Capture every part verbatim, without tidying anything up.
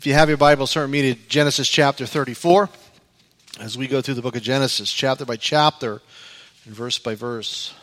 If you have your Bible, turn with me to Genesis chapter thirty-four as we go through the book of Genesis, chapter by chapter and verse by verse.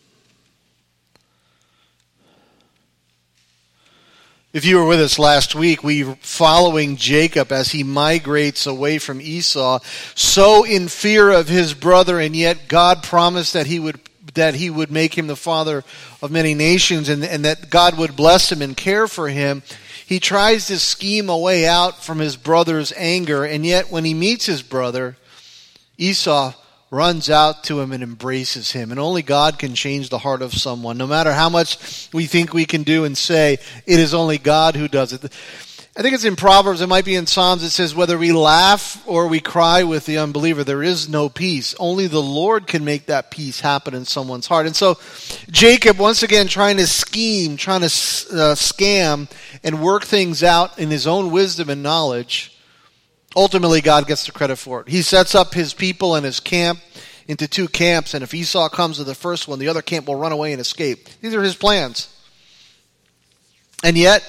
If you were with us last week, we were following Jacob as he migrates away from Esau, so in fear of his brother, and yet God promised that he would that he would make him the father of many nations, and, and that God would bless him and care for him. He tries to scheme a way out from his brother's anger, and yet when he meets his brother, Esau runs out to him and embraces him. And only God can change the heart of someone. No matter how much we think we can do and say, it is only God who does it. I think it's in Proverbs, it might be in Psalms, it says, whether we laugh or we cry with the unbeliever, there is no peace. Only the Lord can make that peace happen in someone's heart. And so Jacob, once again, trying to scheme, trying to uh, scam and work things out in his own wisdom and knowledge, ultimately God gets the credit for it. He sets up his people and his camp into two camps, and if Esau comes to the first one, the other camp will run away and escape. These are his plans. And yet,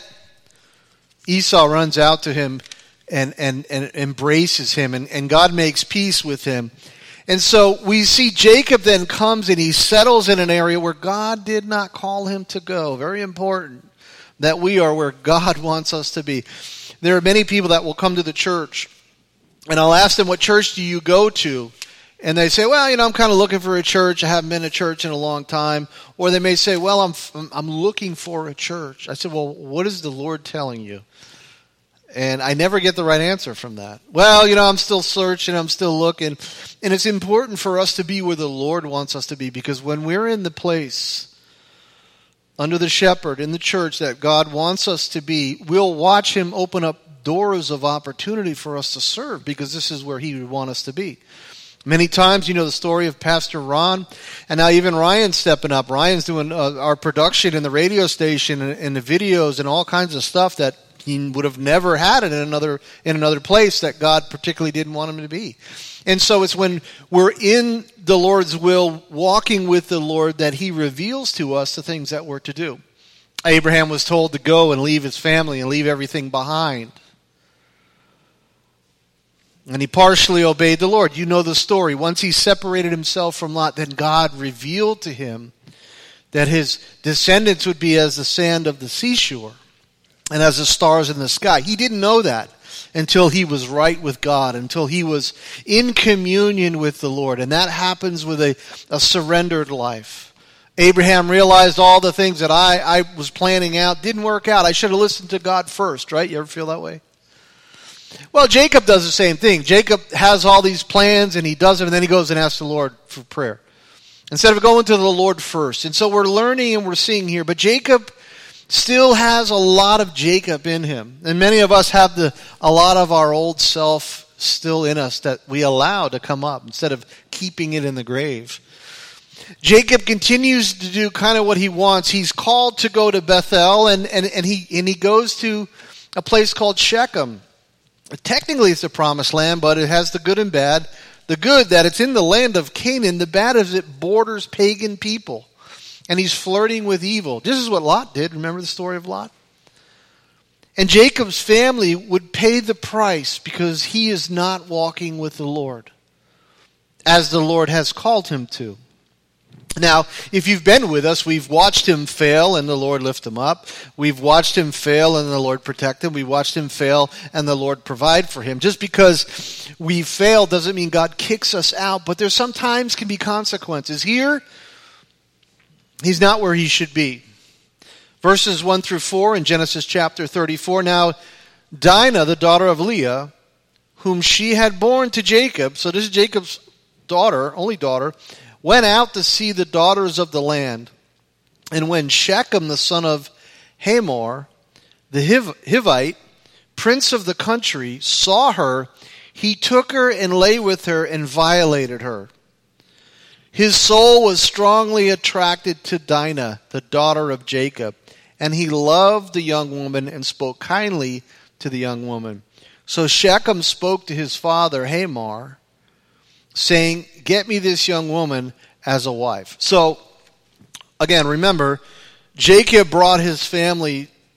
Esau runs out to him and, and, and embraces him, and, and God makes peace with him. And so we see Jacob then comes and he settles in an area where God did not call him to go. Very important that we are where God wants us to be. There are many people that will come to the church, and I'll ask them, what church do you go to? And they say, well, you know, I'm kind of looking for a church. I haven't been to church in a long time. Or they may say, well, I'm I'm looking for a church. I said, well, what is the Lord telling you? And I never get the right answer from that. Well, you know, I'm still searching, I'm still looking. And it's important for us to be where the Lord wants us to be, because when we're in the place under the shepherd in the church that God wants us to be, we'll watch him open up doors of opportunity for us to serve, because this is where he would want us to be. Many times, you know the story of Pastor Ron, and now even Ryan's stepping up. Ryan's doing uh, our production in the radio station and, and the videos and all kinds of stuff that he would have never had it in another in another place that God particularly didn't want him to be. And so it's when we're in the Lord's will, walking with the Lord, that he reveals to us the things that we're to do. Abraham was told to go and leave his family and leave everything behind. And he partially obeyed the Lord. You know the story. Once he separated himself from Lot, then God revealed to him that his descendants would be as the sand of the seashore and as the stars in the sky. He didn't know that until he was right with God, until he was in communion with the Lord. And that happens with a, a surrendered life. Abraham realized all the things that I, I was planning out didn't work out. I should have listened to God first, right? You ever feel that way? Well, Jacob does the same thing. Jacob has all these plans and he does it, and then he goes and asks the Lord for prayer instead of going to the Lord first. And so we're learning and we're seeing here, but Jacob still has a lot of Jacob in him. And many of us have the a lot of our old self still in us that we allow to come up instead of keeping it in the grave. Jacob continues to do kind of what he wants. He's called to go to Bethel, and, and, and he and he goes to a place called Shechem. Technically it's the promised land, but it has the good and bad. The good, that it's in the land of Canaan. The bad is it borders pagan people. And he's flirting with evil. This is what Lot did. Remember the story of Lot? And Jacob's family would pay the price because he is not walking with the Lord as the Lord has called him to. Now, if you've been with us, we've watched him fail and the Lord lift him up. We've watched him fail and the Lord protect him. We've watched him fail and the Lord provide for him. Just because we fail doesn't mean God kicks us out, but there sometimes can be consequences. Here, he's not where he should be. Verses one through four in Genesis chapter thirty-four. Now, Dinah, the daughter of Leah, whom she had borne to Jacob, so this is Jacob's daughter, only daughter, went out to see the daughters of the land. And when Shechem, the son of Hamor, the Hiv- Hivite, prince of the country, saw her, he took her and lay with her and violated her. His soul was strongly attracted to Dinah, the daughter of Jacob, and he loved the young woman and spoke kindly to the young woman. So Shechem spoke to his father Hamor, saying, get me this young woman as a wife. So, again, remember, Jacob brought his family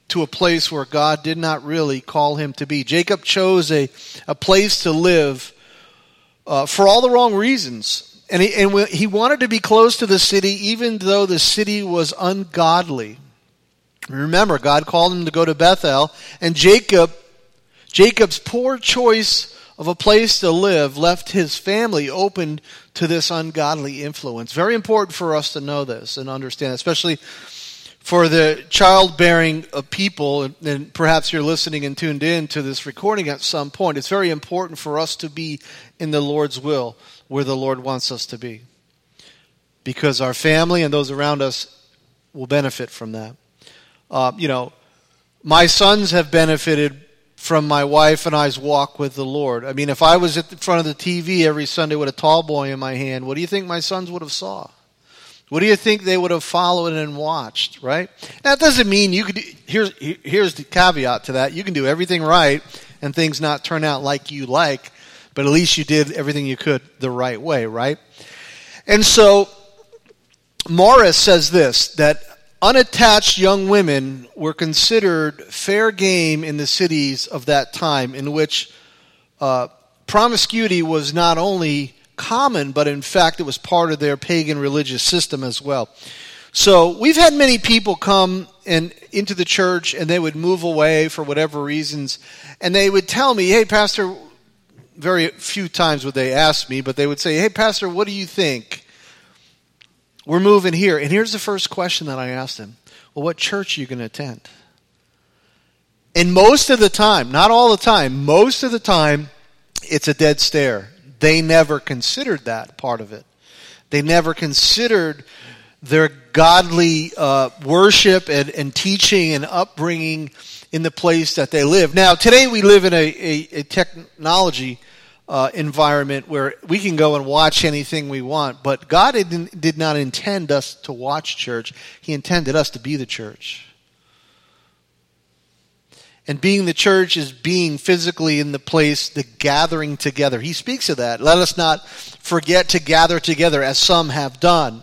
to a place where God did not really call him to be. Jacob chose a, a place to live uh, for all the wrong reasons. And he, and he wanted to be close to the city even though the city was ungodly. Remember, God called him to go to Bethel, and Jacob, Jacob's poor choice of a place to live left his family open to this ungodly influence. Very important for us to know this and understand, especially for the childbearing of people, and perhaps you're listening and tuned in to this recording at some point. It's very important for us to be in the Lord's will, where the Lord wants us to be, because our family and those around us will benefit from that. Uh, you know, my sons have benefited from my wife and I's walk with the Lord. I mean, if I was at the front of the T V every Sunday with a tall boy in my hand, what do you think my sons would have saw? What do you think they would have followed and watched, right? That doesn't mean you could, here's, here's the caveat to that. You can do everything right and things not turn out like you like, but at least you did everything you could the right way, right? And so, Morris says this, that unattached young women were considered fair game in the cities of that time, in which uh, promiscuity was not only common, but in fact it was part of their pagan religious system as well. So we've had many people come and into the church, and they would move away for whatever reasons, and they would tell me, hey, Pastor, very few times would they ask me, but they would say, hey, Pastor, what do you think? We're moving here. And here's the first question that I asked them. Well, what church are you going to attend? And most of the time, not all the time, most of the time, it's a dead stare. They never considered that part of it. They never considered their godly uh, worship and, and teaching and upbringing in the place that they live. Now, today we live in a, a, a technology uh, environment where we can go and watch anything we want, but God did, did not intend us to watch church. He intended us to be the church. And being the church is being physically in the place, the gathering together. He speaks of that. Let us not forget to gather together as some have done.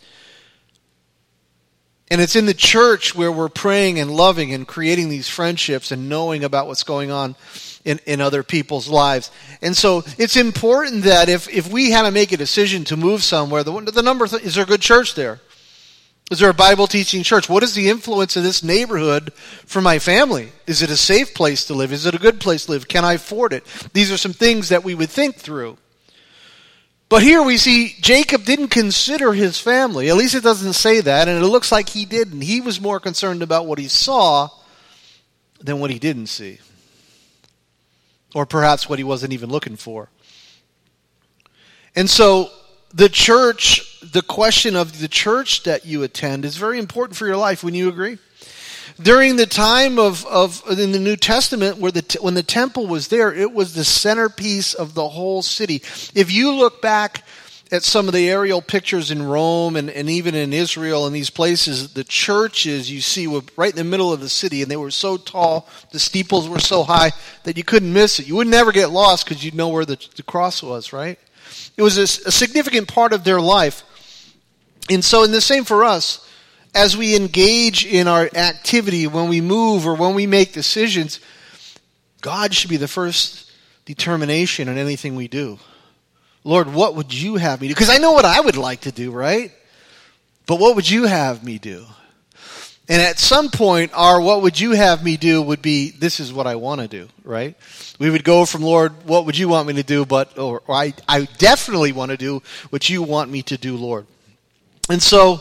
And it's in the church where we're praying and loving and creating these friendships and knowing about what's going on in, in other people's lives. And so it's important that if, if we had to make a decision to move somewhere, the, the number th- is there a good church there? Is there a Bible teaching church? What is the influence of this neighborhood for my family? Is it a safe place to live? Is it a good place to live? Can I afford it? These are some things that we would think through. But here we see Jacob didn't consider his family. At least it doesn't say that, and it looks like he didn't. He was more concerned about what he saw than what he didn't see. Or perhaps what he wasn't even looking for. And so the church, the question of the church that you attend is very important for your life. Wouldn't you agree? During the time of, of in the New Testament, where the when the temple was there, it was the centerpiece of the whole city. If you look back at some of the aerial pictures in Rome and, and even in Israel and these places, the churches you see were right in the middle of the city, and they were so tall, the steeples were so high that you couldn't miss it. You would never get lost because you'd know where the, the cross was, right? It was a, a significant part of their life. And so in the same for us, as we engage in our activity, when we move or when we make decisions, God should be the first determination in anything we do. Lord, what would you have me do? Because I know what I would like to do, right? But what would you have me do? And at some point, our what would you have me do would be, this is what I want to do, right? We would go from, Lord, what would you want me to do? But or, or I, I definitely want to do what you want me to do, Lord. And so,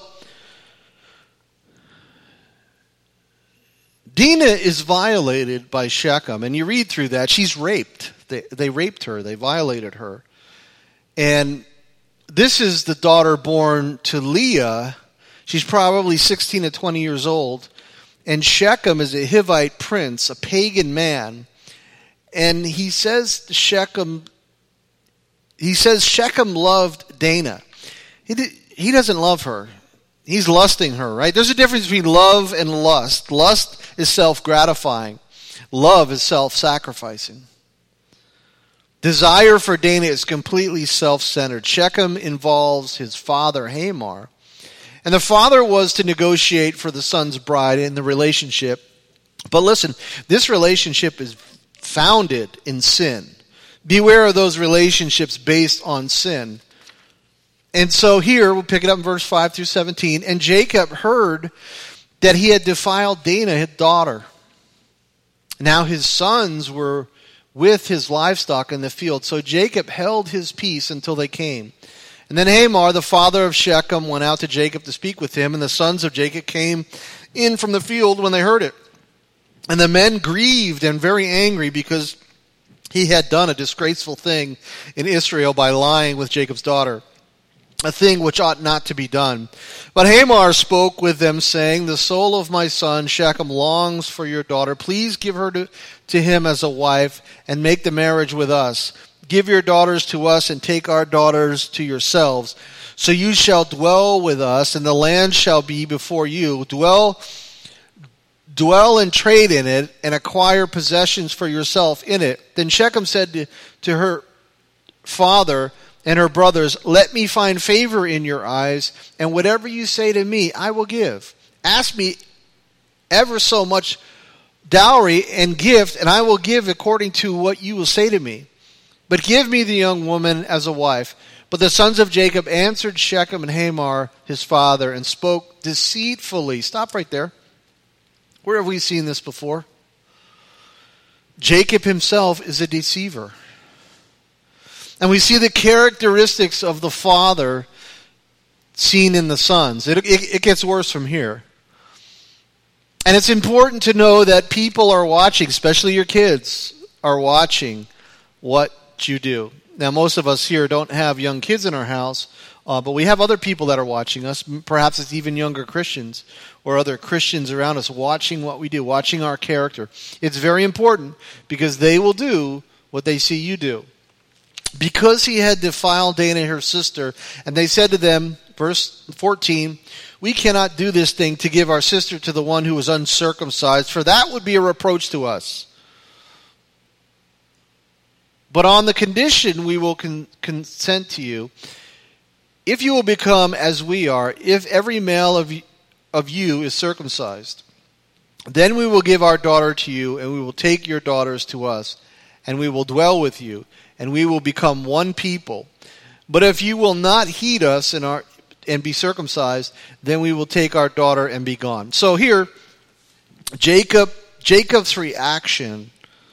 Dinah is violated by Shechem. And you read through that, she's raped. They, they raped her. They violated her. And this is the daughter born to Leah. She's probably sixteen to twenty years old. And Shechem is a Hivite prince, a pagan man. And he says Shechem, he says Shechem loved Dinah. He, did, he doesn't love her. He's lusting her, right? There's a difference between love and lust. Lust is self-gratifying. Love is self-sacrificing. Desire for Dinah is completely self-centered. Shechem involves his father, Hamor. And the father was to negotiate for the son's bride in the relationship. But listen, this relationship is founded in sin. Beware of those relationships based on sin. And so here, we'll pick it up in verse five through seventeen. And Jacob heard that he had defiled Dinah, his daughter. Now his sons were with his livestock in the field. So Jacob held his peace until they came. And then Hamor, the father of Shechem, went out to Jacob to speak with him. And the sons of Jacob came in from the field when they heard it. And the men grieved and very angry because he had done a disgraceful thing in Israel by lying with Jacob's daughter, a thing which ought not to be done. But Hamor spoke with them, saying, the soul of my son Shechem longs for your daughter. Please give her to, to him as a wife, and make the marriage with us. Give your daughters to us, and take our daughters to yourselves. So you shall dwell with us, and the land shall be before you. Dwell Dwell and trade in it, and acquire possessions for yourself in it. Then Shechem said to, to her father and her brothers, let me find favor in your eyes, and whatever you say to me, I will give. Ask me ever so much dowry and gift, and I will give according to what you will say to me. But give me the young woman as a wife. But the sons of Jacob answered Shechem and Hamor, his father, and spoke deceitfully. Stop right there. Where have we seen this before? Jacob himself is a deceiver. And we see the characteristics of the father seen in the sons. It, it, it gets worse from here. And it's important to know that people are watching, especially your kids, are watching what you do. Now, most of us here don't have young kids in our house, uh, but we have other people that are watching us. Perhaps it's even younger Christians or other Christians around us watching what we do, watching our character. It's very important because they will do what they see you do. Because he had defiled Dinah, her sister, and they said to them, verse fourteen, we cannot do this thing to give our sister to the one who is uncircumcised, for that would be a reproach to us. But on the condition we will con- consent to you, if you will become as we are, if every male of, y- of you is circumcised, then we will give our daughter to you, and we will take your daughters to us, and we will dwell with you, and we will become one people. But if you will not heed us and, our, and be circumcised, then we will take our daughter and be gone. So here, Jacob, Jacob's reaction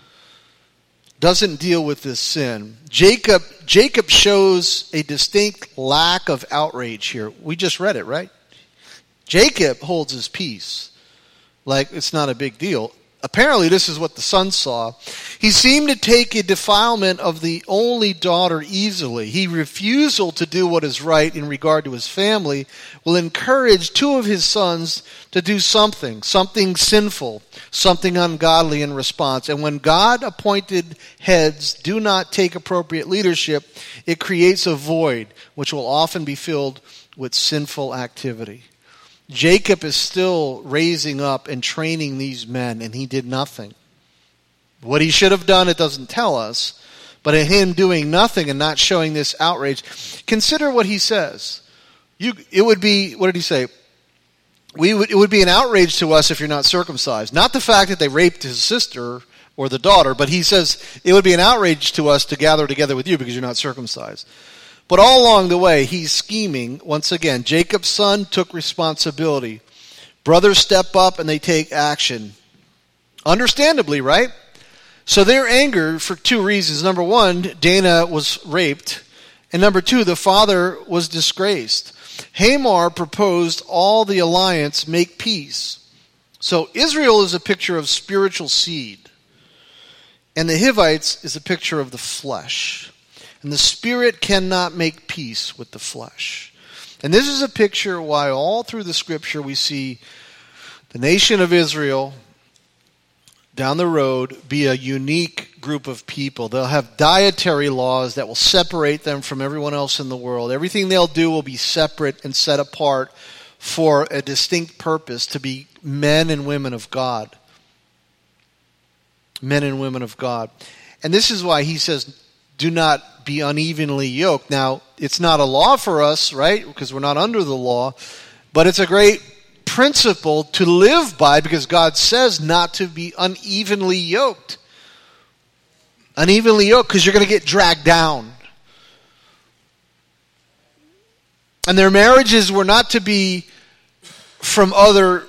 doesn't deal with this sin. Jacob, Jacob shows a distinct lack of outrage here. We just read it, right? Jacob holds his peace like it's not a big deal. Apparently, this is what the son saw. He seemed to take a defilement of the only daughter easily. He refusal to do what is right in regard to his family will encourage two of his sons to do something, something sinful, something ungodly in response. And when God-appointed heads do not take appropriate leadership, it creates a void which will often be filled with sinful activity. Jacob is still raising up and training these men, and he did nothing. What he should have done, it doesn't tell us, but in him doing nothing and not showing this outrage, consider what he says. You, it would be, what did he say? We would, it would be an outrage to us if you're not circumcised. Not the fact that they raped his sister or the daughter, but he says it would be an outrage to us to gather together with you because you're not circumcised. But all along the way, he's scheming. Once again, Jacob's son took responsibility. Brothers step up and they take action. Understandably, right? So they're angered for two reasons. Number one, Dinah was raped. And number two, the father was disgraced. Hamor proposed all the alliance make peace. So Israel is a picture of spiritual seed. And the Hivites is a picture of the flesh. And the spirit cannot make peace with the flesh. And this is a picture why all through the scripture we see the nation of Israel down the road be a unique group of people. They'll have dietary laws that will separate them from everyone else in the world. Everything they'll do will be separate and set apart for a distinct purpose, to be men and women of God. Men and women of God. And this is why he says, do not be unevenly yoked. Now, it's not a law for us, right? Because we're not under the law. But it's a great principle to live by, because God says not to be unevenly yoked. Unevenly yoked, because you're going to get dragged down. And their marriages were not to be from other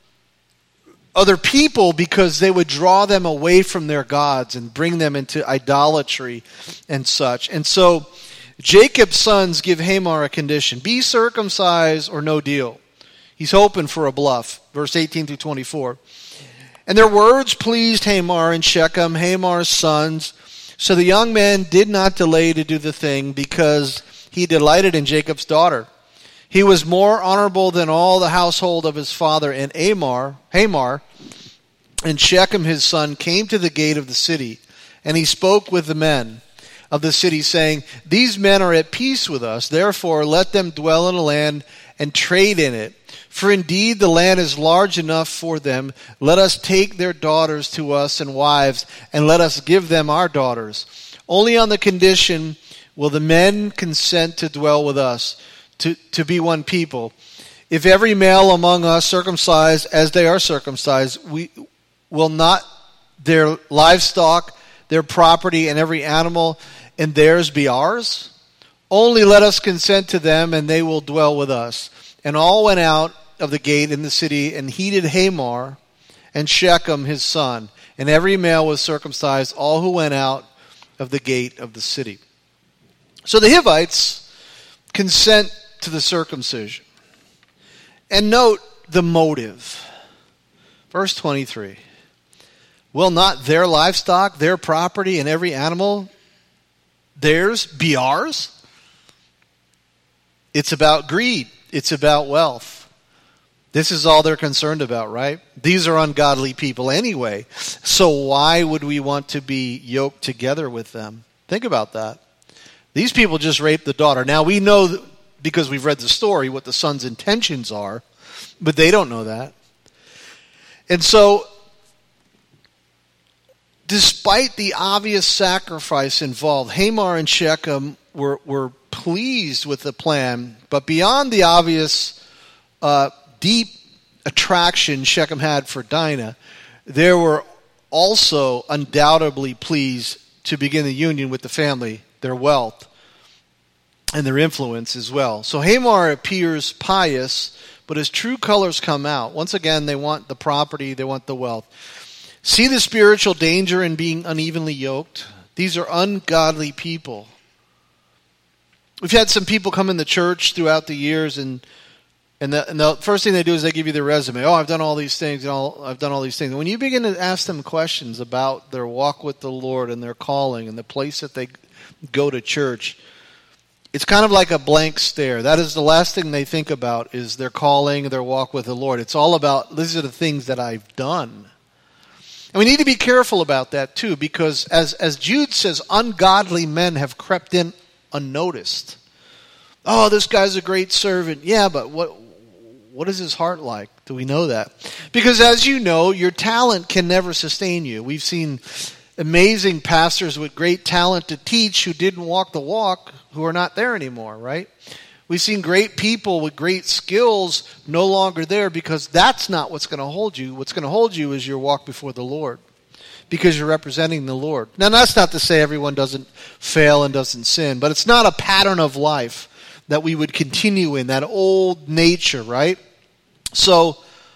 other people, because they would draw them away from their gods and bring them into idolatry and such. And so Jacob's sons give Hamor a condition: be circumcised or no deal. He's hoping for a bluff. Verse eighteen through twenty-four. And their words pleased Hamor and Shechem, Hamor's sons. So the young man did not delay to do the thing, because he delighted in Jacob's daughter. He was more honorable than all the household of his father. And Hamor, Hamor, and Shechem his son came to the gate of the city, and he spoke with the men of the city, saying, these men are at peace with us, therefore let them dwell in the land and trade in it. For indeed the land is large enough for them. Let us take their daughters to us and wives, and let us give them our daughters. Only on the condition will the men consent to dwell with us, to, to be one people. If every male among us circumcised as they are circumcised, we will not their livestock, their property, and every animal and theirs be ours? Only let us consent to them, and they will dwell with us. And all went out of the gate in the city, and heeded Hamor and Shechem his son. And every male was circumcised, all who went out of the gate of the city. So the Hivites consent to the circumcision. And note the motive. Verse twenty-three. Will not their livestock, their property, and every animal theirs be ours? It's about greed. It's about wealth. This is all they're concerned about, right? These are ungodly people anyway. So why would we want to be yoked together with them? Think about that. These people just raped the daughter. Now we know, because we've read the story, what the son's intentions are, but they don't know that. And so, despite the obvious sacrifice involved, Hamor and Shechem were, were pleased with the plan, but beyond the obvious uh, deep attraction Shechem had for Dinah, they were also undoubtedly pleased to begin the union with the family, their wealth, and their influence as well. So Hamor appears pious, but his true colors come out. Once again, they want the property, they want the wealth. See the spiritual danger in being unevenly yoked? These are ungodly people. We've had some people come in the church throughout the years, and and the, and the first thing they do is they give you their resume. Oh, I've done all these things, and all, I've done all these things. And when you begin to ask them questions about their walk with the Lord and their calling and the place that they go to church, it's kind of like a blank stare. That is the last thing they think about, is their calling, their walk with the Lord. It's all about, these are the things that I've done. And we need to be careful about that too, because as, as Jude says, ungodly men have crept in unnoticed. Oh, this guy's a great servant. Yeah, but what what is his heart like? Do we know that? Because as you know, your talent can never sustain you. We've seen amazing pastors with great talent to teach who didn't walk the walk, who are not there anymore, right? We've seen great people with great skills no longer there, because that's not what's going to hold you. What's going to hold you is your walk before the Lord, because you're representing the Lord. Now, that's not to say everyone doesn't fail and doesn't sin, but it's not a pattern of life that we would continue in, that old nature, right? So,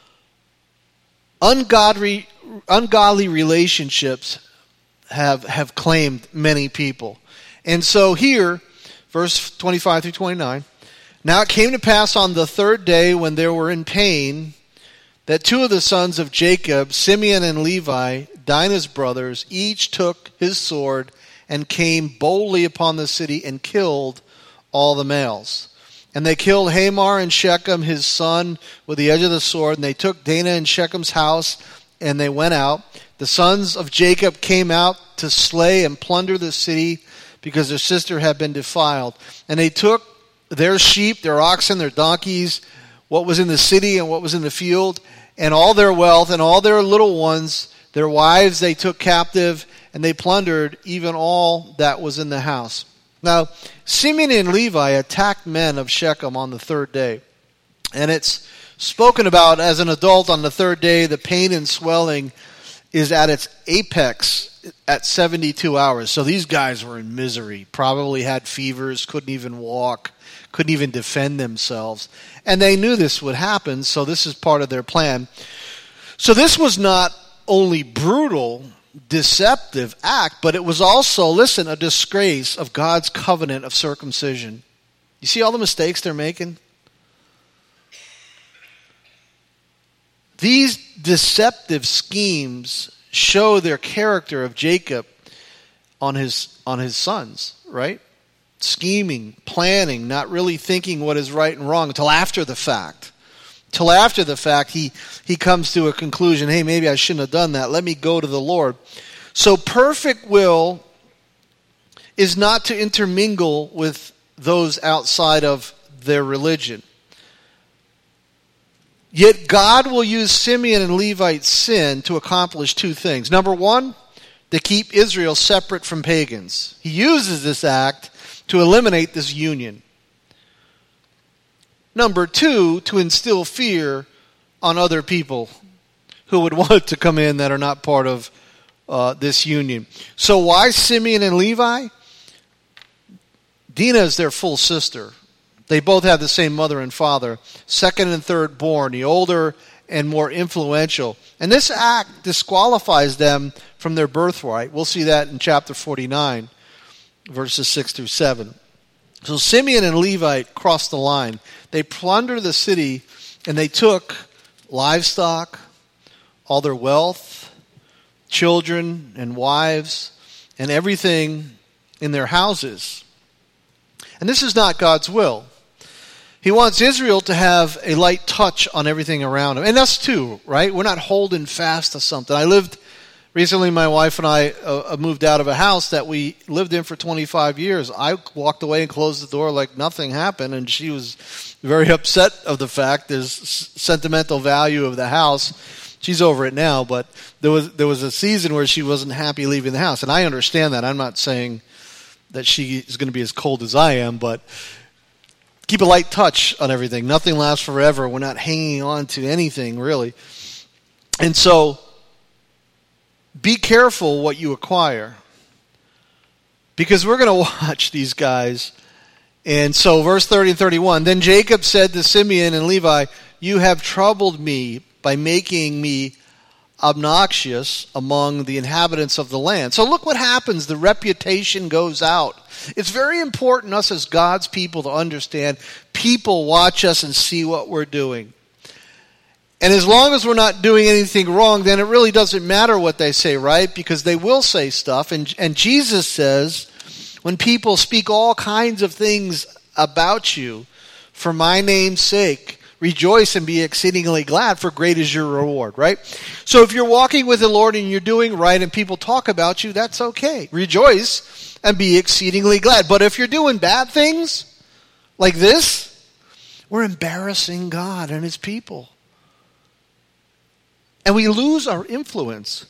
ungodly, ungodly relationships have, have claimed many people. And so here, verse twenty-five through twenty-nine, now it came to pass on the third day, when they were in pain, that two of the sons of Jacob, Simeon and Levi, Dinah's brothers, each took his sword and came boldly upon the city and killed all the males. And they killed Hamor and Shechem his son with the edge of the sword, and they took Dinah and Shechem's house, and they went out. The sons of Jacob came out to slay and plunder the city, because their sister had been defiled. And they took their sheep, their oxen, their donkeys, what was in the city and what was in the field, and all their wealth and all their little ones, their wives they took captive, and they plundered even all that was in the house. Now, Simeon and Levi attacked men of Shechem on the third day. And it's spoken about as an adult on the third day. The pain and swelling is at its apex at seventy-two hours. So these guys were in misery, probably had fevers, couldn't even walk, couldn't even defend themselves. And they knew this would happen, so this is part of their plan. So this was not only brutal, deceptive act, but it was also, listen, a disgrace of God's covenant of circumcision. You see all the mistakes they're making? These deceptive schemes show their character of Jacob on his on his sons, right? Scheming, planning, not really thinking what is right and wrong until after the fact. Till after the fact, he, he comes to a conclusion, hey, maybe I shouldn't have done that. Let me go to the Lord. So perfect will is not to intermingle with those outside of their religion. Yet God will use Simeon and Levite's sin to accomplish two things. Number one, to keep Israel separate from pagans. He uses this act to eliminate this union. Number two, to instill fear on other people who would want to come in that are not part of uh, this union. So why Simeon and Levi? Dinah is their full sister. They both have the same mother and father, second and third born, the older and more influential. And this act disqualifies them from their birthright. We'll see that in chapter forty-nine, verses six through seven. So Simeon and Levite crossed the line. They plundered the city, and they took livestock, all their wealth, children and wives, and everything in their houses. And this is not God's will. He wants Israel to have a light touch on everything around him. And us too, right? We're not holding fast to something. I lived, recently my wife and I uh, moved out of a house that we lived in for twenty-five years. I walked away and closed the door like nothing happened, and she was very upset of the fact. There's sentimental value of the house. She's over it now, but there was there was a season where she wasn't happy leaving the house. And I understand that. I'm not saying that she is going to be as cold as I am, but keep a light touch on everything. Nothing lasts forever. We're not hanging on to anything, really. And so, be careful what you acquire. Because we're going to watch these guys. And so, verse thirty and thirty-one, then Jacob said to Simeon and Levi, you have troubled me by making me obnoxious among the inhabitants of the land. So look what happens. The reputation goes out. It's very important us as God's people to understand people watch us and see what we're doing. And as long as we're not doing anything wrong, then it really doesn't matter what they say, right? Because they will say stuff. And, and Jesus says, when people speak all kinds of things about you for my name's sake, rejoice and be exceedingly glad, for great is your reward, right? So if you're walking with the Lord and you're doing right and people talk about you, that's okay. Rejoice and be exceedingly glad. But if you're doing bad things like this, we're embarrassing God and his people. And we lose our influence.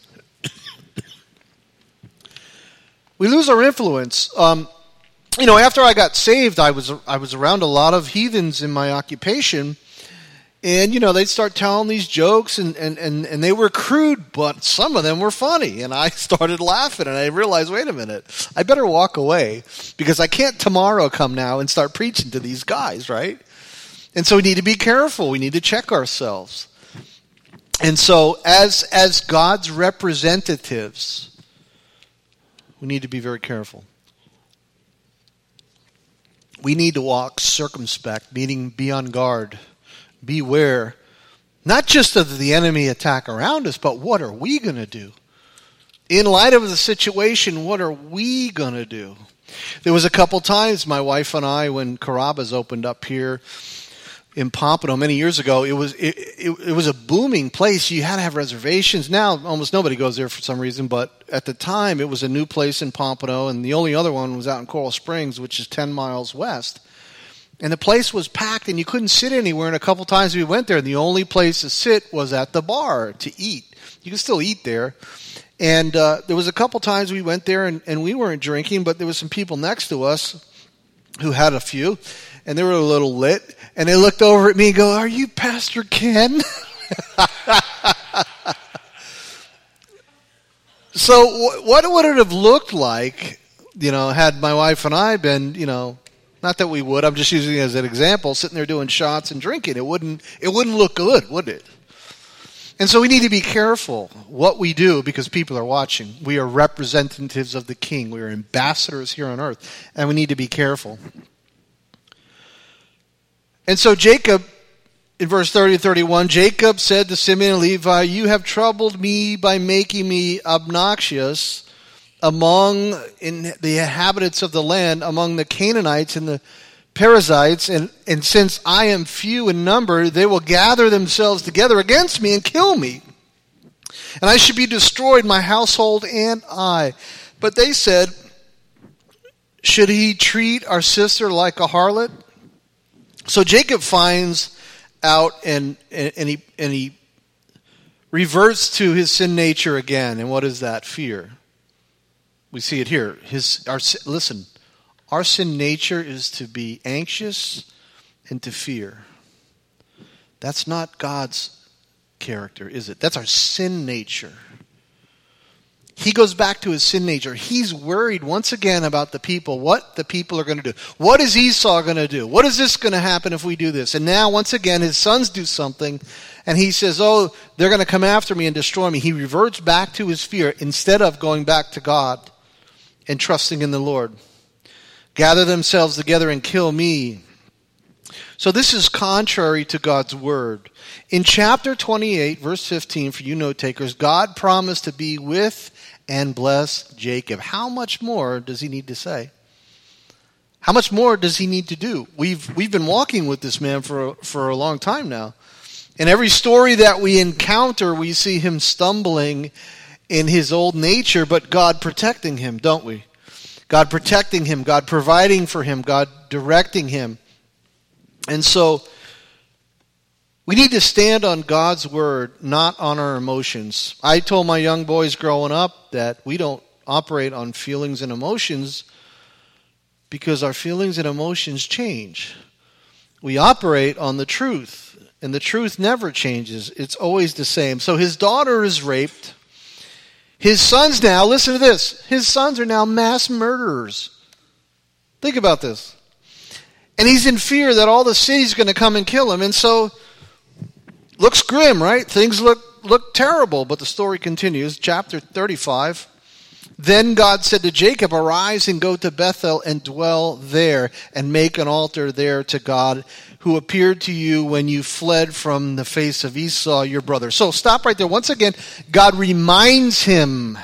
we lose our influence. Um, you know, after I got saved, I was I was around a lot of heathens in my occupation. And, you know, they'd start telling these jokes, and, and, and, and they were crude, but some of them were funny. And I started laughing, and I realized, wait a minute, I better walk away, because I can't tomorrow come now and start preaching to these guys, right? And so we need to be careful. We need to check ourselves. And so as as God's representatives, we need to be very careful. We need to walk circumspect, meaning be on guard. Beware, not just of the enemy attack around us, but what are we going to do? In light of the situation, what are we going to do? There was a couple times my wife and I, when Carrabba's opened up here in Pompano many years ago, it was it, it, it was a booming place. You had to have reservations. Now almost nobody goes there for some reason, but at the time it was a new place in Pompano, and the only other one was out in Coral Springs, which is ten miles west. And the place was packed, and you couldn't sit anywhere. And a couple times we went there, and the only place to sit was at the bar to eat. You could still eat there. And uh, there was a couple times we went there, and, and we weren't drinking, but there was some people next to us who had a few. and they were a little lit, and they looked over at me and go, "Are you Pastor Ken?" So what would it have looked like, you know, had my wife and I been, you know, not that we would, I'm just using it as an example, sitting there doing shots and drinking. It wouldn't, it wouldn't look good, would it? And so we need to be careful what we do because people are watching. We are representatives of the King. We are ambassadors here on earth, and we need to be careful. And so Jacob, in verse thirty and thirty-one, Jacob said to Simeon and Levi, "You have troubled me by making me obnoxious among in the inhabitants of the land, among the Canaanites and the Perizzites, and, and since I am few in number, they will gather themselves together against me and kill me. And I should be destroyed, my household and I." But they said, "Should he treat our sister like a harlot?" So Jacob finds out and, and, and he and he reverts to his sin nature again. And what is that? Fear. We see it here. His our listen, our sin nature is to be anxious and to fear. That's not God's character, is it? That's our sin nature. He goes back to his sin nature. He's worried once again about the people, what the people are going to do. What is Esau going to do? What is this going to happen if we do this? And now, once again, his sons do something, and he says, "Oh, they're going to come after me and destroy me." He reverts back to his fear instead of going back to God and trusting in the Lord. "Gather themselves together and kill me." So this is contrary to God's word. In chapter twenty-eight, verse fifteen, for you note takers, God promised to be with and bless Jacob. How much more does he need to say? How much more does he need to do? We've we've been walking with this man for a, for a long time now. In every story that we encounter, we see him stumbling in his old nature, but God protecting him, don't we? God protecting him, God providing for him, God directing him. And so we need to stand on God's word, not on our emotions. I told my young boys growing up that we don't operate on feelings and emotions because our feelings and emotions change. We operate on the truth, and the truth never changes. It's always the same. So his daughter is raped. His sons now, listen to this, his sons are now mass murderers. Think about this. And he's in fear that all the city's going to come and kill him. And so, looks grim, right? Things look, look terrible. But the story continues. Chapter thirty-five. Then God said to Jacob, "Arise and go to Bethel and dwell there and make an altar there to God who appeared to you when you fled from the face of Esau, your brother." So stop right there. Once again, God reminds him,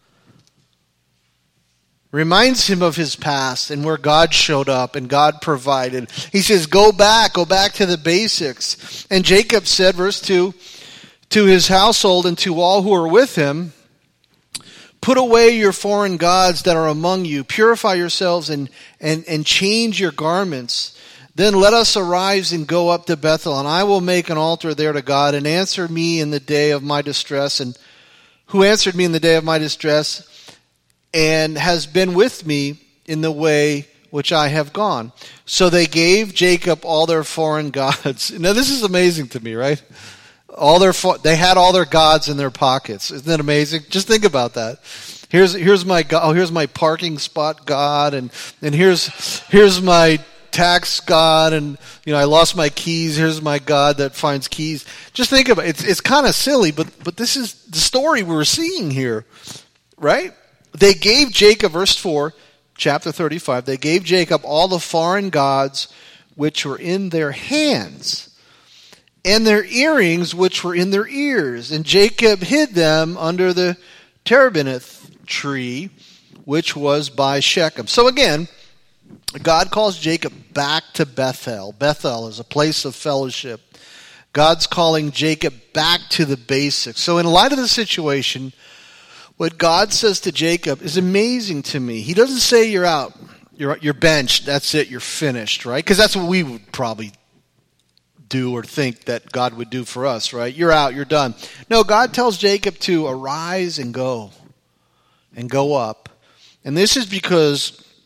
reminds him of his past and where God showed up and God provided. He says, go back, go back to the basics. And Jacob said, verse two, to his household and to all who are with him, "Put away your foreign gods that are among you. Purify yourselves and, and, and change your garments. Then let us arise and go up to Bethel, and I will make an altar there to God, and answer me in the day of my distress." And who answered me in the day of my distress, and has been with me in the way which I have gone. So they gave Jacob all their foreign gods. Now this is amazing to me, right? All their they had all their gods in their pockets. Isn't that amazing? Just think about that. Here's here's my God. Oh, here's my parking spot God, and and here's here's my tax God, and you know I lost my keys. Here's my God that finds keys. Just think about it. It's it's kind of silly, but but this is the story we're seeing here, right? They gave Jacob, verse four, chapter thirty-five. They gave Jacob all the foreign gods which were in their hands, and their earrings which were in their ears. And Jacob hid them under the terebinth tree, which was by Shechem. So again, God calls Jacob back to Bethel. Bethel is a place of fellowship. God's calling Jacob back to the basics. So in light of the situation, what God says to Jacob is amazing to me. He doesn't say you're out, you're, you're benched, that's it, you're finished, right? Because that's what we would probably do or think that God would do for us, right? You're out, you're done. No, God tells Jacob to arise and go, and go up. And this is because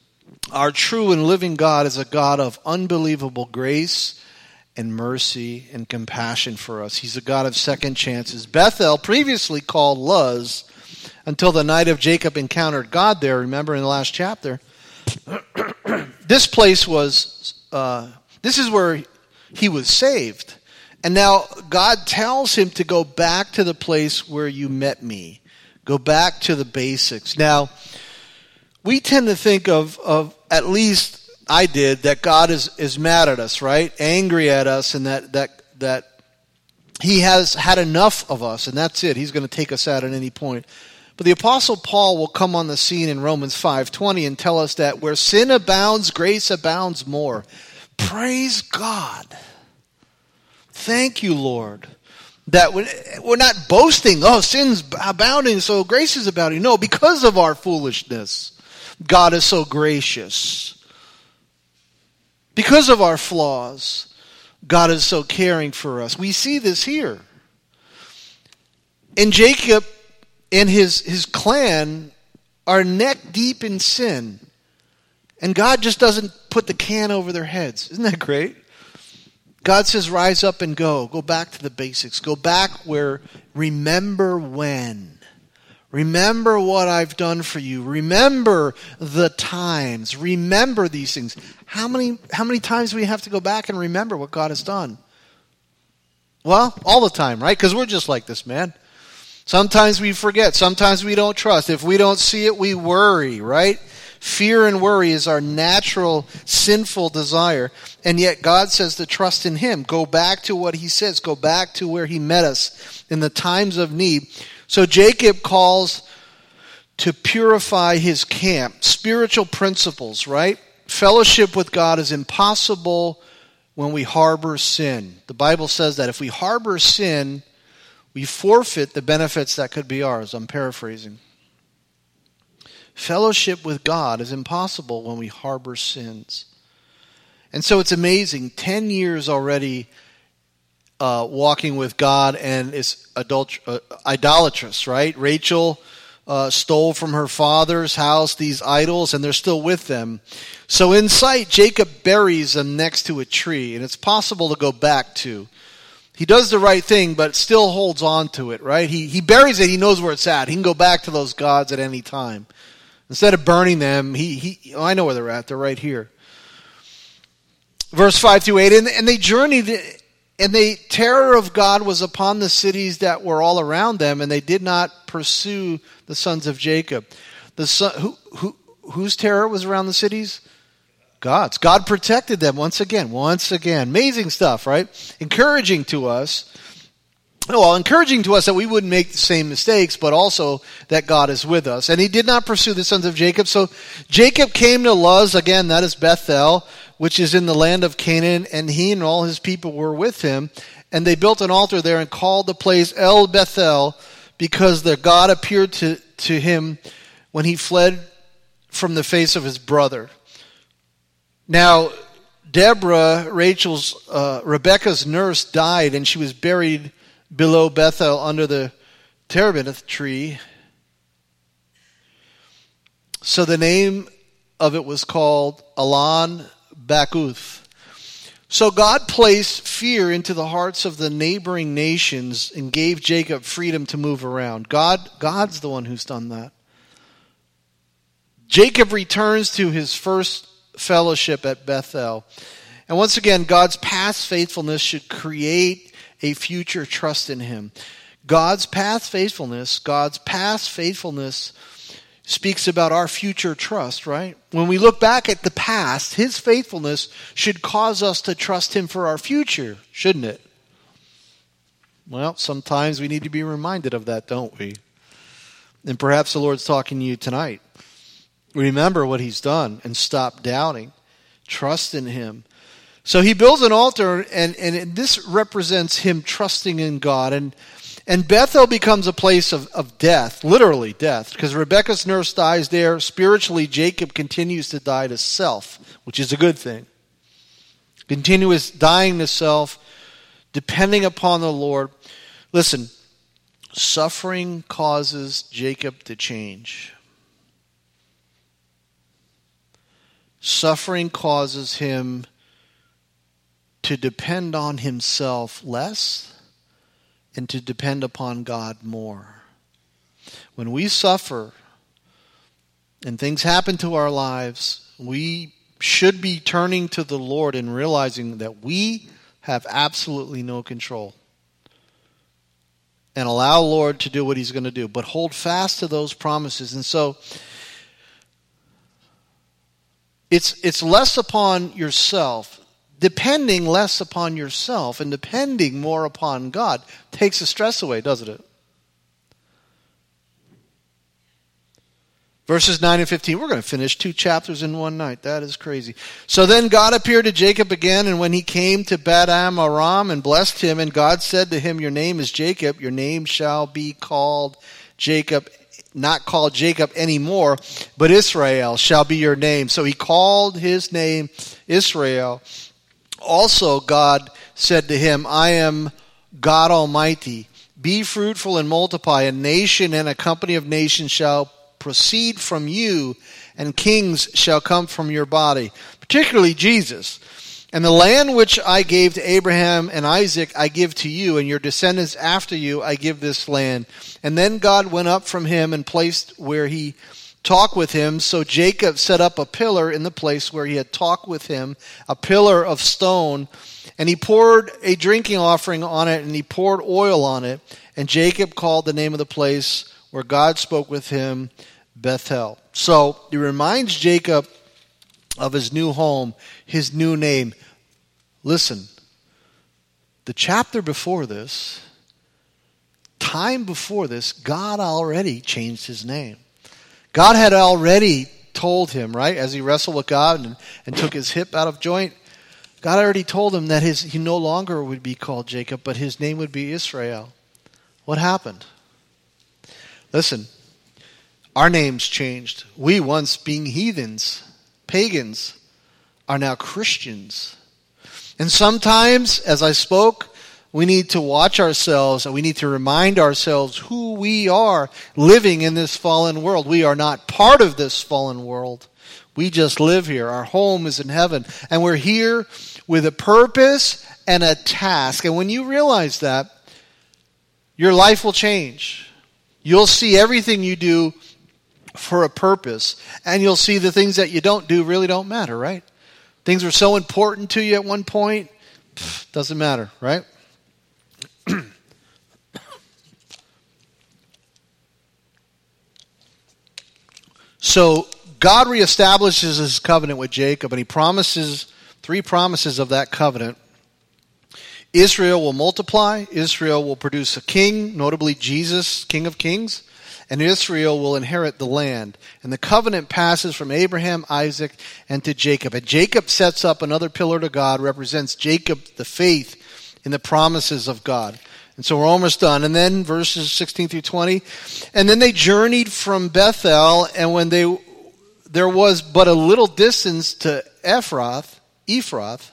Our true and living God is a God of unbelievable grace and mercy and compassion for us. He's a God of second chances. Bethel, previously called Luz, until the night of Jacob encountered God there, remember in the last chapter, this place was, uh, this is where he was saved. And now God tells him to go back to the place where you met me. Go back to the basics. Now, we tend to think of, of at least I did, that God is, is mad at us, right? Angry at us, and that, that, that he has had enough of us, and that's it. He's going to take us out at any point. But the Apostle Paul will come on the scene in Romans five twenty and tell us that where sin abounds, grace abounds more. Praise God. Thank you, Lord. That we're not boasting, oh, sin's abounding, so grace is abounding. No, because of our foolishness, God is so gracious. Because of our flaws, God is so caring for us. We see this here. And Jacob and his, his clan are neck deep in sin. And God just doesn't put the can over their heads. Isn't that great? God says, rise up and go. Go back to the basics. Go back where, remember when. Remember what I've done for you. Remember the times. Remember these things. How many, how many times do we have to go back and remember what God has done? Well, all the time, right? Because we're just like this, man. Sometimes we forget. Sometimes we don't trust. If we don't see it, we worry, right? Fear and worry is our natural sinful desire. And yet God says to trust in him. Go back to what he says. Go back to where he met us in the times of need. So Jacob calls to purify his camp. Spiritual principles, right? Fellowship with God is impossible when we harbor sin. The Bible says that if we harbor sin, we forfeit the benefits that could be ours. I'm paraphrasing. Fellowship with God is impossible when we harbor sins. And so it's amazing. Ten years already uh, walking with God, and is adult, uh, idolatrous, right? Rachel uh, stole from her father's house these idols, and they're still with them. So in sight, Jacob buries them next to a tree, and it's possible to go back to. He does the right thing, but still holds on to it, right? He, he buries it. He knows where it's at. He can go back to those gods at any time. Instead of burning them, he, he oh, I know where they're at. They're right here. Verse five through eight, and, and they journeyed, and the terror of God was upon the cities that were all around them, and they did not pursue the sons of Jacob. The son, who, who, whose terror was around the cities? God's. God protected them once again, once again. Amazing stuff, right? Encouraging to us. Well, encouraging to us that we wouldn't make the same mistakes, but also that God is with us. And he did not pursue the sons of Jacob. So Jacob came to Luz, again, that is Bethel, which is in the land of Canaan, and he and all his people were with him. And they built an altar there and called the place El Bethel, because their God appeared to, to him when he fled from the face of his brother. Now, Deborah, Rachel's, uh, Rebekah's nurse, died, and she was buried below Bethel under the terebinth tree. So the name of it was called Allon Bacuth. So God placed fear into the hearts of the neighboring nations and gave Jacob freedom to move around. God, God's the one who's done that. Jacob returns to his first fellowship at Bethel. And once again, God's past faithfulness should create a future trust in him. God's past faithfulness, God's past faithfulness speaks about our future trust, right? When we look back at the past, his faithfulness should cause us to trust him for our future, shouldn't it? Well, sometimes we need to be reminded of that, don't we? And perhaps the Lord's talking to you tonight. Remember what he's done and stop doubting. Trust in him. So he builds an altar, and, and this represents him trusting in God. And, and Bethel becomes a place of, of death, literally death, because Rebekah's nurse dies there. Spiritually, Jacob continues to die to self, which is a good thing. Continuous dying to self, depending upon the Lord. Listen, suffering causes Jacob to change. suffering causes him to depend on himself less and to depend upon God more. When we suffer and things happen to our lives, we should be turning to the Lord and realizing that we have absolutely no control. And allow the Lord to do what He's going to do. But hold fast to those promises. And so, it's it's less upon yourself. Depending less upon yourself and depending more upon God takes the stress away, doesn't it? Verses nine and fifteen. We're going to finish two chapters in one night. That is crazy. So then God appeared to Jacob again, and when he came to Padan Aram and blessed him, and God said to him, your name is Jacob, your name shall be called Jacob, not called Jacob anymore, but Israel shall be your name. So he called his name Israel. Also God said to him, I am God Almighty. Be fruitful and multiply. A nation and a company of nations shall proceed from you, and kings shall come from your body, particularly Jesus. And the land which I gave to Abraham and Isaac I give to you, and your descendants after you I give this land. And then God went up from him and placed where he talked with him. So Jacob set up a pillar in the place where he had talked with him, a pillar of stone. And he poured a drinking offering on it, and he poured oil on it. And Jacob called the name of the place where God spoke with him Bethel. So it reminds Jacob of his new home, his new name. Listen, the chapter before this, time before this, God already changed his name. God had already told him, right, as he wrestled with God and, and took his hip out of joint, God already told him that his he no longer would be called Jacob, but his name would be Israel. What happened? Listen, our names changed. We, once being heathens, pagans, are now Christians. And sometimes, as I spoke, we need to watch ourselves and we need to remind ourselves who we are living in this fallen world. We are not part of this fallen world. We just live here. Our home is in heaven. And we're here with a purpose and a task. And when you realize that, your life will change. You'll see everything you do for a purpose. And you'll see the things that you don't do really don't matter, right? Things were so important to you at one point, pff, doesn't matter, right? So God reestablishes his covenant with Jacob, and he promises three promises of that covenant. Israel will multiply, Israel will produce a king, notably Jesus, King of Kings, and Israel will inherit the land. And the covenant passes from Abraham, Isaac, and to Jacob. And Jacob sets up another pillar to God, represents Jacob, the faith in the promises of God. And so we're almost done. And then verses sixteen through twenty. And then they journeyed from Bethel, and when they there was but a little distance to Ephrath, Ephrath,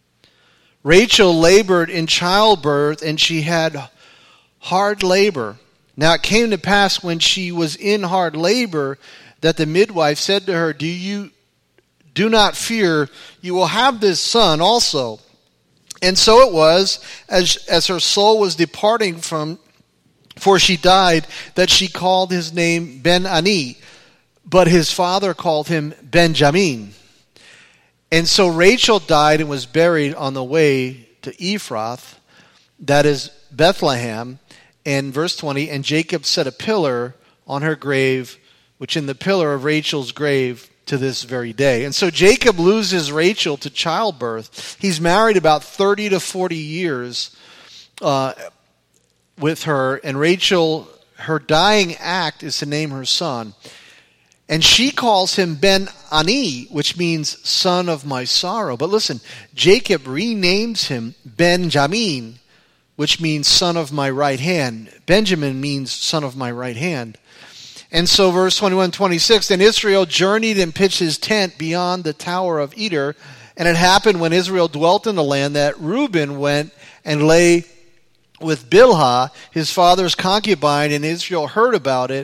Rachel labored in childbirth, and she had hard labor. Now it came to pass when she was in hard labor that the midwife said to her, Do you do not fear, you will have this son also. And so it was, as, as her soul was departing from, for she died, that she called his name Ben-Ani, but his father called him Benjamin. And so Rachel died and was buried on the way to Ephrath, that is Bethlehem. And verse twenty, and Jacob set a pillar on her grave, which in the pillar of Rachel's grave to this very day. And so Jacob loses Rachel to childbirth. He's married about thirty to forty years uh, with her, and Rachel, her dying act is to name her son. And she calls him Ben-Ani, which means son of my sorrow. But listen, Jacob renames him Benjamin, which means son of my right hand. Benjamin means son of my right hand. And so verse twenty-one, twenty-six, then Israel journeyed and pitched his tent beyond the tower of Eder. And it happened when Israel dwelt in the land that Reuben went and lay with Bilhah, his father's concubine, and Israel heard about it.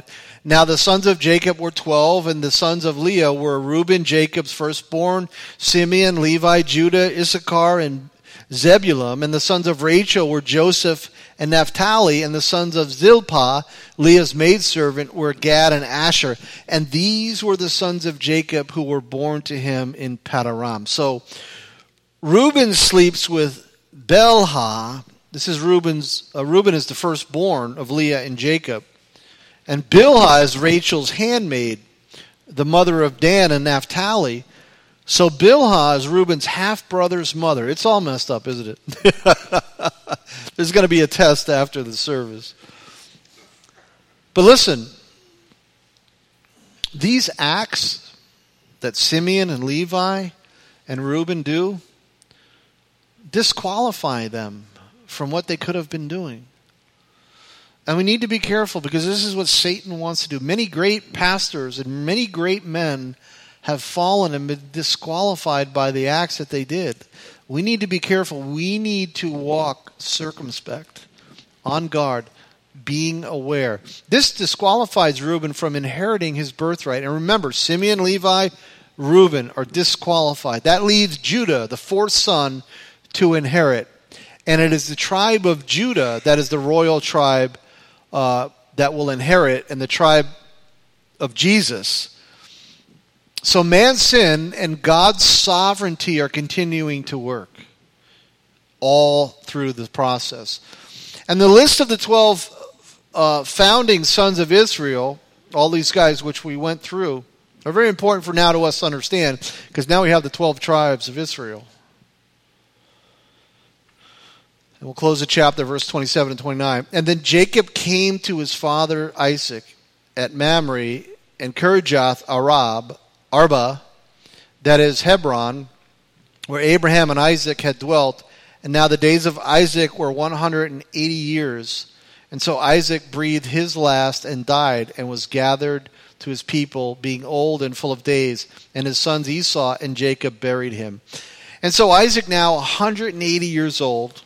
Now the sons of Jacob were twelve, and the sons of Leah were Reuben, Jacob's firstborn, Simeon, Levi, Judah, Issachar, and Zebulun. And the sons of Rachel were Joseph and Naphtali, and the sons of Zilpah, Leah's maidservant, were Gad and Asher. And these were the sons of Jacob who were born to him in Paddan. So Reuben sleeps with Bilhah. This is Reuben's. Uh, Reuben is the firstborn of Leah and Jacob. And Bilhah is Rachel's handmaid, the mother of Dan and Naphtali. So Bilhah is Reuben's half-brother's mother. It's all messed up, isn't it? There's going to be a test after the service. But listen, these acts that Simeon and Levi and Reuben do disqualify them from what they could have been doing. And we need to be careful, because this is what Satan wants to do. Many great pastors and many great men have fallen and been disqualified by the acts that they did. We need to be careful. We need to walk circumspect, on guard, being aware. This disqualifies Reuben from inheriting his birthright. And remember, Simeon, Levi, Reuben are disqualified. That leaves Judah, the fourth son, to inherit. And it is the tribe of Judah that is the royal tribe uh, that will inherit, and the tribe of Jesus. So man's sin and God's sovereignty are continuing to work all through the process. And the list of the twelve uh, founding sons of Israel, all these guys which we went through, are very important for now to us to understand, because now we have the twelve tribes of Israel. And we'll close the chapter, verse twenty-seven and twenty-nine. And then Jacob came to his father Isaac at Mamre and Kirjath Arab, Arba, that is Hebron, where Abraham and Isaac had dwelt. And now the days of Isaac were one hundred eighty years. And so Isaac breathed his last and died, and was gathered to his people, being old and full of days. And his sons Esau and Jacob buried him. And so Isaac, now one hundred eighty years old,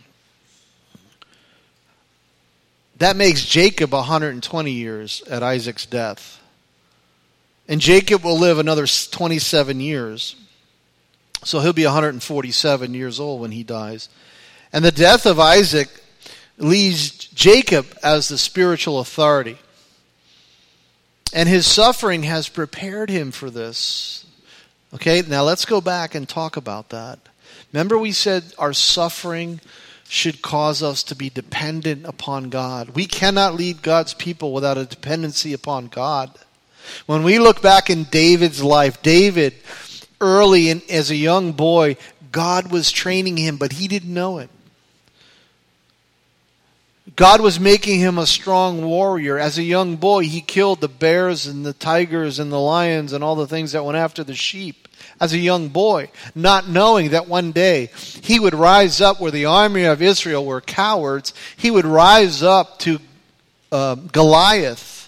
that makes Jacob one hundred twenty years at Isaac's death. And Jacob will live another twenty-seven years. So he'll be one hundred forty-seven years old when he dies. And the death of Isaac leaves Jacob as the spiritual authority. And his suffering has prepared him for this. Okay, now let's go back and talk about that. Remember, we said our suffering should cause us to be dependent upon God. We cannot lead God's people without a dependency upon God. When we look back in David's life, David, early in, as a young boy, God was training him, but he didn't know it. God was making him a strong warrior. As a young boy, he killed the bears and the tigers and the lions and all the things that went after the sheep. As a young boy, not knowing that one day he would rise up where the army of Israel were cowards. He would rise up to uh, Goliath.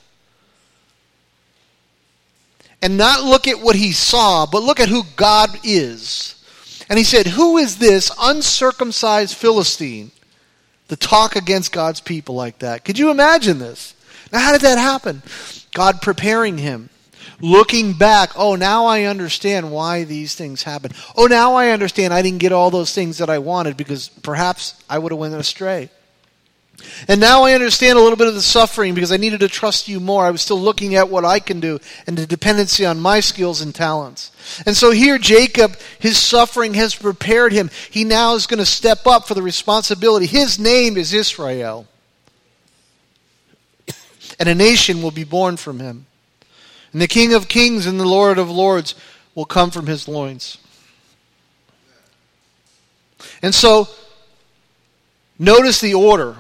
And not look at what he saw, but look at who God is. And he said, who is this uncircumcised Philistine to talk against God's people like that? Could you imagine this? Now, how did that happen? God preparing him. Looking back, oh, now I understand why these things happened. Oh, now I understand I didn't get all those things that I wanted because perhaps I would have went astray. And now I understand a little bit of the suffering because I needed to trust you more. I was still looking at what I can do and the dependency on my skills and talents. And so here Jacob, his suffering has prepared him. He now is going to step up for the responsibility. His name is Israel. And a nation will be born from him. And the King of Kings and the Lord of Lords will come from his loins. And so, notice the order.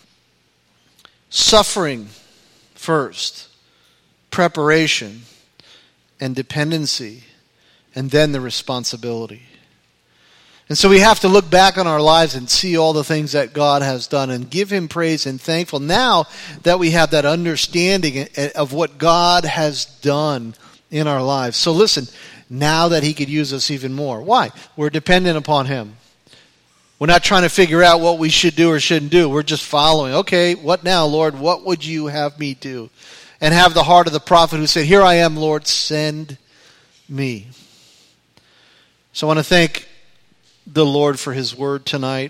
Suffering first, preparation, and dependency, and then the responsibility. And so we have to look back on our lives and see all the things that God has done and give him praise and thankful. Now that we have that understanding of what God has done in our lives. So listen, now that he could use us even more. Why? We're dependent upon him. We're not trying to figure out what we should do or shouldn't do. We're just following. Okay, what now, Lord? What would you have me do? and have the heart of the prophet who said, "Here I am, Lord, send me." So I want to thank the Lord for his word tonight.